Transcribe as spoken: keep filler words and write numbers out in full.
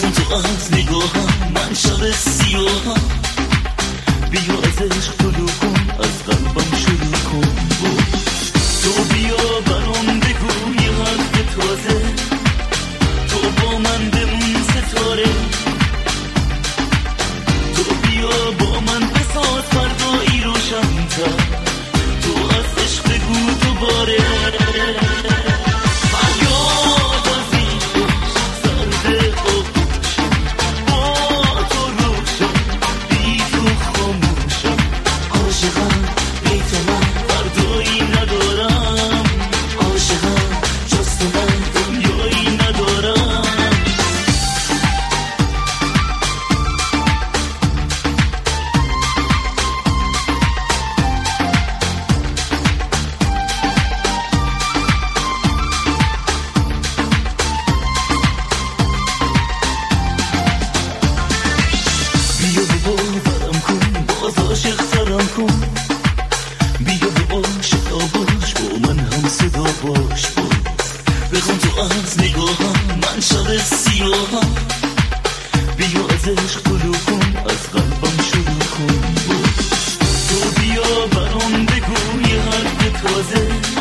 بخون تو از نگاهم من شب سیاهم، بیا از عشق طلوع کن، از قلبم شروع کن. تو بیا برام بگو یه حرف تازه، تو با من بمون ستاره، تو بیا با من بساز فردایی روشن‌تر، تو از عشق بگو دوباره. عاشق سرم کن، بیا با عاشقا باش، با من هم صدا باش. بخون تو از نگاهم من شب سیاهم، بیا از عشق طلوع کن، از قلبم شروع کن. تو بیا برام بگو یه حرف تازه،